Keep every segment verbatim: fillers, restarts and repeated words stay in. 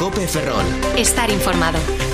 COPE Ferrol. Estar informado.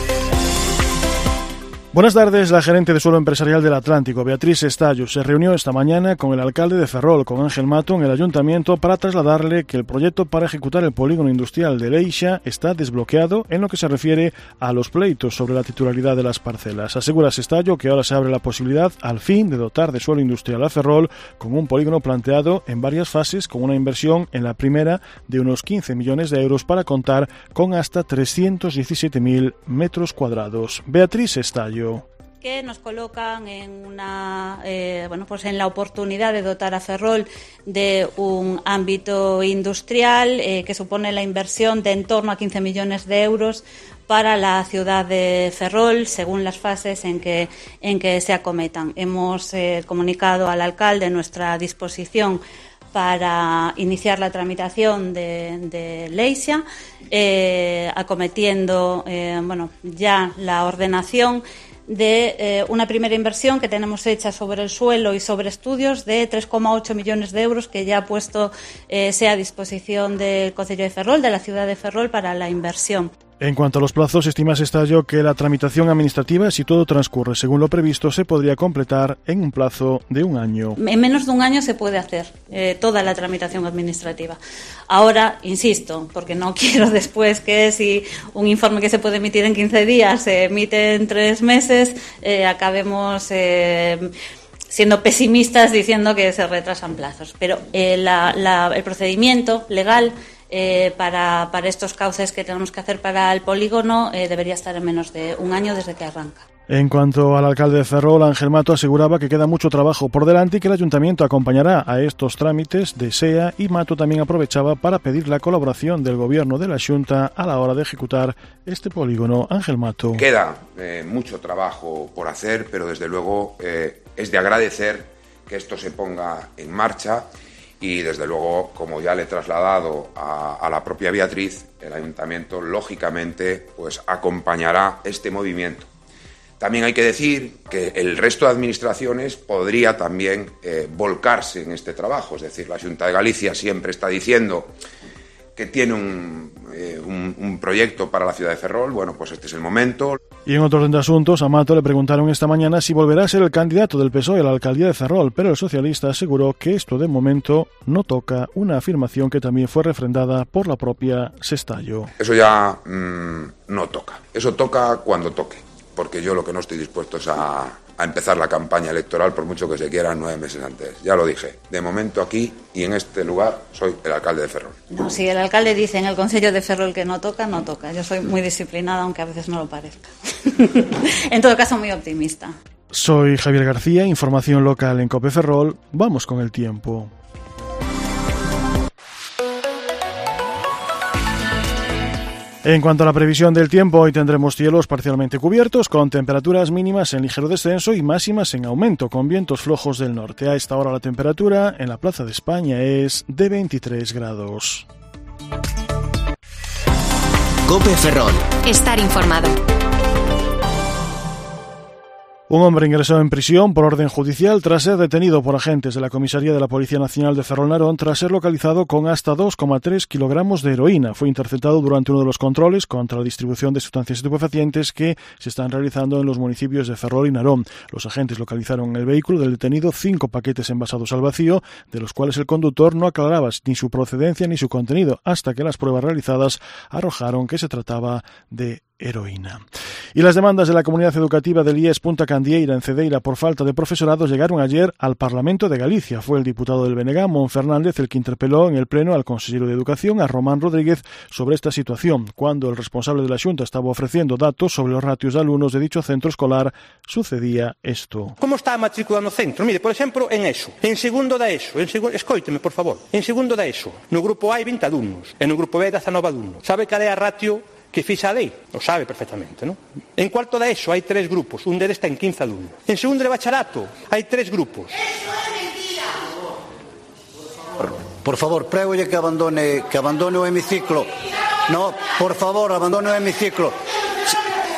Buenas tardes. La gerente de suelo empresarial del Atlántico, Beatriz Estallo, se reunió esta mañana con el alcalde de Ferrol, con Ángel Mato, en el ayuntamiento para trasladarle que el proyecto para ejecutar el polígono industrial de Leixa está desbloqueado en lo que se refiere a los pleitos sobre la titularidad de las parcelas. Asegura Estallo que ahora se abre la posibilidad, al fin, de dotar de suelo industrial a Ferrol con un polígono planteado en varias fases, con una inversión en la primera de unos quince millones de euros para contar con hasta trescientos diecisiete mil metros cuadrados. Beatriz Estallo. Que nos colocan en una eh, bueno pues en la oportunidad de dotar a Ferrol de un ámbito industrial eh, que supone la inversión de en torno a quince millones de euros para la ciudad de Ferrol, según las fases en que en que se acometan. Hemos eh, comunicado al alcalde nuestra disposición para iniciar la tramitación de, de Leixa, eh, acometiendo eh, bueno ya la ordenación de eh, una primera inversión que tenemos hecha sobre el suelo y sobre estudios de tres coma ocho millones de euros que ya ha puesto eh, sea a disposición del Concello de Ferrol, de la ciudad de Ferrol, para la inversión. En cuanto a los plazos, estima Estallo que la tramitación administrativa, si todo transcurre según lo previsto, se podría completar en un plazo de un año. En menos de un año se puede hacer eh, toda la tramitación administrativa. Ahora, insisto, porque no quiero después que si un informe que se puede emitir en quince días se emite en tres meses, eh, acabemos Eh, siendo pesimistas diciendo que se retrasan plazos. Pero eh, la, la, el procedimiento legal eh, para, para estos cauces que tenemos que hacer para el polígono eh, debería estar en menos de un año desde que arranca. En cuanto al alcalde de Ferrol, Ángel Mato aseguraba que queda mucho trabajo por delante y que el ayuntamiento acompañará a estos trámites de S E A, y Mato también aprovechaba para pedir la colaboración del gobierno de la Xunta a la hora de ejecutar este polígono. Ángel Mato. Queda eh, mucho trabajo por hacer, pero desde luego eh, es de agradecer que esto se ponga en marcha. Y desde luego, como ya le he trasladado a, a la propia Beatriz, el ayuntamiento lógicamente pues acompañará este movimiento. También hay que decir que el resto de administraciones podría también eh, volcarse en este trabajo. Es decir, la Xunta de Galicia siempre está diciendo que tiene un, eh, un, un proyecto para la ciudad de Ferrol. Bueno, pues este es el momento. Y en otro orden de asuntos, a Mato le preguntaron esta mañana si volverá a ser el candidato del P S O E a la alcaldía de Ferrol, pero el socialista aseguró que esto de momento no toca, una afirmación que también fue refrendada por la propia Estallo. Eso ya mmm, no toca. Eso toca cuando toque, porque yo lo que no estoy dispuesto es a, a empezar la campaña electoral, por mucho que se quiera, nueve meses antes. Ya lo dije, de momento aquí y en este lugar soy el alcalde de Ferrol. No, si el alcalde dice en el Concello de Ferrol que no toca, no toca. Yo soy muy disciplinada, aunque a veces no lo parezca. En todo caso, muy optimista. Soy Javier García, información local en COPE Ferrol. Vamos con el tiempo. En cuanto a la previsión del tiempo, hoy tendremos cielos parcialmente cubiertos, con temperaturas mínimas en ligero descenso y máximas en aumento, con vientos flojos del norte. A esta hora la temperatura en la Plaza de España es de veintitrés grados. COPE Ferrol. Estar informado. Un hombre ingresó en prisión por orden judicial tras ser detenido por agentes de la Comisaría de la Policía Nacional de Ferrol Narón tras ser localizado con hasta dos coma tres kilogramos de heroína. Fue interceptado durante uno de los controles contra la distribución de sustancias estupefacientes que se están realizando en los municipios de Ferrol y Narón. Los agentes localizaron en el vehículo del detenido cinco paquetes envasados al vacío, de los cuales el conductor no aclaraba ni su procedencia ni su contenido, hasta que las pruebas realizadas arrojaron que se trataba de heroína. Y las demandas de la comunidad educativa del I E S Punta Candieira en Cedeira por falta de profesorados llegaron ayer al Parlamento de Galicia. Fue el diputado del B N G, Mon Fernández, el que interpeló en el Pleno al consejero de Educación, a Román Rodríguez, sobre esta situación, cuando el responsable de la Xunta estaba ofreciendo datos sobre los ratios de alumnos de dicho centro escolar. Sucedía esto. Como está a matrícula no centro? Mire, por exemplo, en ESO. En segundo da ESO. En segundo, escóiteme, por favor. En segundo da ESO. No grupo A hai vinte alumnos. E no grupo B dezanove alumnos. Sabe cal é a ratio que fixa a lei? O sabe perfectamente, non? En cuarto da ESO hai tres grupos, un deles ten quince alumnos. En segundo de bacharato hai tres grupos. Eso é mentira. Por favor, prégolle que abandone, que abandone o hemiciclo. No, por favor, abandone o hemiciclo.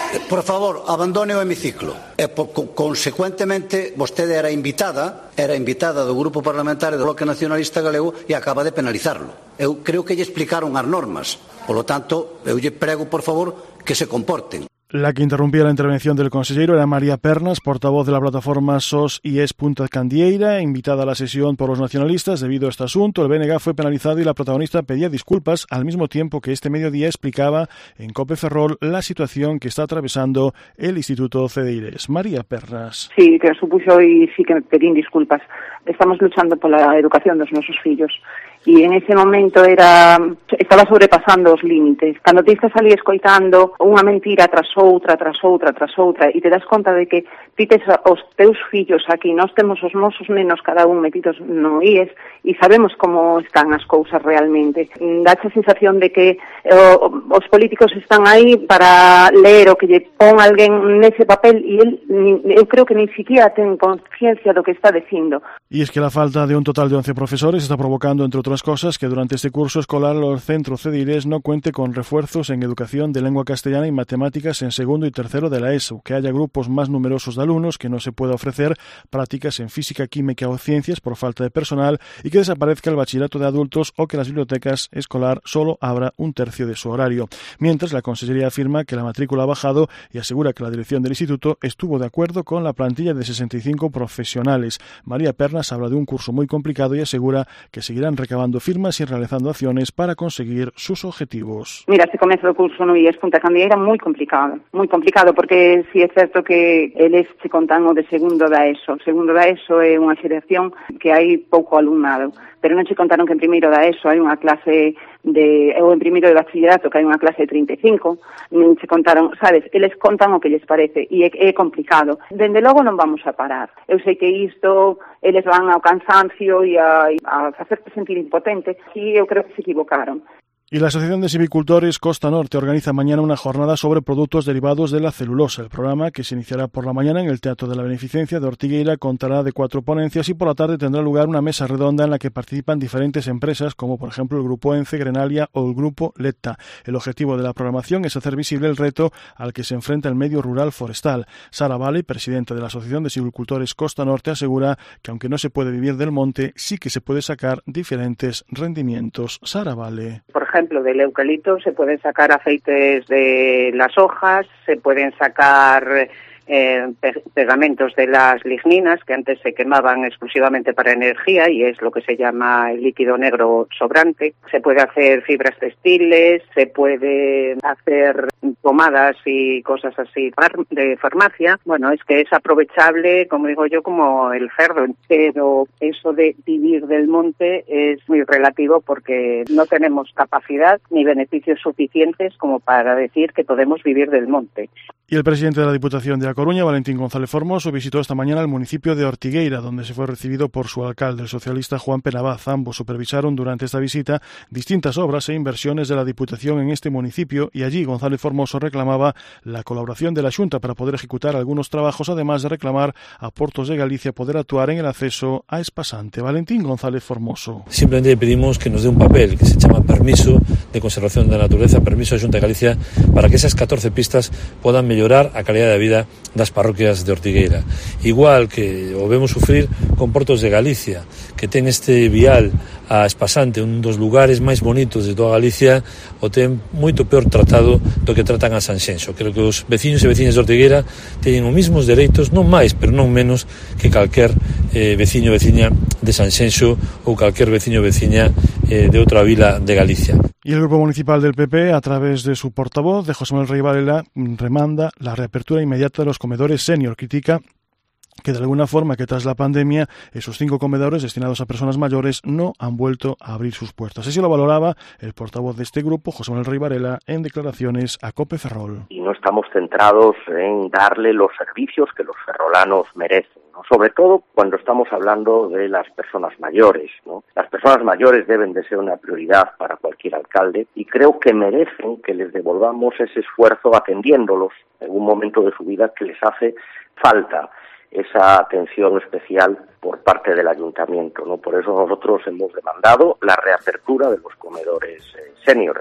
Por favor, abandone o hemiciclo. E, po, consecuentemente, vostede era invitada, era invitada do Grupo Parlamentario do Bloque Nacionalista Galego e acaba de penalizarlo. Eu creo que lle explicaron as normas. Polo tanto, eu lle prego, por favor, que se comporten. La que interrumpía la intervención del consejero era María Pernas, portavoz de la plataforma S O S I E S Punta Candieira, invitada a la sesión por los nacionalistas. Debido a este asunto, el B N G fue penalizado y la protagonista pedía disculpas al mismo tiempo que este mediodía explicaba en COPE Ferrol la situación que está atravesando el Instituto Cedires. María Pernas. Sí, que supuxo e sí que pedín disculpas. Estamos luchando pola educación dos nosos fillos. E en ese momento era estaba sobrepasando os límites. Cando ti estás ali escoitando unha mentira tras outra, tras outra, tras outra, e te das conta de que ti tes os teus fillos aquí, nós temos os nosos nenos cada un metidos no I E S e sabemos como están as cousas realmente. Dá a sensación de que o, os políticos están aí para ler o que lle pon alguén nese papel e el, eu creo que ni siquiera ten conciencia do que está dicindo. Y es que la falta de un total de once profesores está provocando, entre otras cosas, que durante este curso escolar el centro Cedires no cuente con refuerzos en educación de lengua castellana y matemáticas en segundo y tercero de la ESO, que haya grupos más numerosos de alumnos, que no se pueda ofrecer prácticas en física, química o ciencias por falta de personal y que desaparezca el bachillerato de adultos o que las bibliotecas escolar solo abra un tercio de su horario. Mientras, la Consellería afirma que la matrícula ha bajado y asegura que la dirección del instituto estuvo de acuerdo con la plantilla de sesenta y cinco profesionales. María Pernas habla de un curso muy complicado y asegura que seguirán recabando firmas y realizando acciones para conseguir sus objetivos. Mira, este comezo do curso no I E S Punta Candieira era moi complicado, moi complicado, porque si é certo que eles se contan o de segundo da ESO. Segundo da ESO é unha xeración que hai pouco alumnado, pero non se contaron que en primeiro da ESO hai unha clase de, ou en primeiro de bachillerato que hai unha clase de trinta e cinco, non se contaron, sabes, eles contan o que lles parece e é, é complicado. Dende logo non vamos a parar. Eu sei que isto eles van ao cansancio e a, a facerte sentir impotente, e eu creo que se equivocaron. Y la Asociación de Silvicultores Costa Norte organiza mañana una jornada sobre productos derivados de la celulosa. El programa, que se iniciará por la mañana en el Teatro de la Beneficencia de Ortigueira, contará de cuatro ponencias y por la tarde tendrá lugar una mesa redonda en la que participan diferentes empresas, como por ejemplo el Grupo Ence, Grenalia o el Grupo Letta. El objetivo de la programación es hacer visible el reto al que se enfrenta el medio rural forestal. Sara Vale, presidenta de la Asociación de Silvicultores Costa Norte, asegura que aunque no se puede vivir del monte, sí que se puede sacar diferentes rendimientos. Sara Vale. Por ejemplo, del eucalipto se pueden sacar aceites de las hojas, se pueden sacar eh, pegamentos de las ligninas, que antes se quemaban exclusivamente para energía y es lo que se llama el líquido negro sobrante. Se puede hacer fibras textiles, se puede hacer pomadas y cosas así de farmacia. Bueno, es que es aprovechable, como digo yo, como el cerdo, pero eso de vivir del monte es muy relativo porque no tenemos capacidad ni beneficios suficientes como para decir que podemos vivir del monte. Y el presidente de la Diputación de A Coruña, Valentín González Formoso, visitó esta mañana el municipio de Ortigueira, donde se fue recibido por su alcalde, el socialista Juan Penabaz. Ambos supervisaron durante esta visita distintas obras e inversiones de la Diputación en este municipio y allí González Formoso reclamaba la colaboración de la Xunta para poder ejecutar algunos trabajos, además de reclamar a Portos de Galicia poder actuar en el acceso a Espasante. Valentín González Formoso. Simplemente pedimos que nos dé un papel que se llama permiso de conservación de la naturaleza, permiso de Xunta de Galicia, para que esas catorce pistas puedan mellorar a calidad de vida das parroquias de Ortigueira. Igual que o vemos sufrir con Portos de Galicia, que ten este vial a Espasante, un dos lugares máis bonitos de toda Galicia, o ten moito peor tratado do que tratan a Sanxenxo. Creo que os veciños e veciñas de Ortigueira teñen os mesmos dereitos, non máis, pero non menos, que calquer eh, veciño e veciña de Sanxenxo ou calquer veciño e veciña eh, de outra vila de Galicia. Y el Grupo Municipal del P P, a través de su portavoz, de José Manuel Rey Varela, remanda la reapertura inmediata de los comedores senior. Critica que de alguna forma que tras la pandemia esos cinco comedores destinados a personas mayores no han vuelto a abrir sus puertas. Así lo valoraba el portavoz de este grupo, José Manuel Rey Varela, en declaraciones a COPE Ferrol. Y no estamos centrados en darle los servicios que los ferrolanos merecen, ¿no? Sobre todo cuando estamos hablando de las personas mayores, ¿no? Las personas mayores deben de ser una prioridad para cualquier alcalde y creo que merecen que les devolvamos ese esfuerzo atendiéndolos en un momento de su vida que les hace falta esa atención especial por parte del ayuntamiento, ¿no? Por eso nosotros hemos demandado la reapertura de los comedores eh, senior.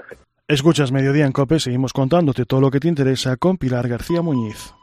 Escuchas Mediodía en COPE, seguimos contándote todo lo que te interesa con Pilar García Muñiz.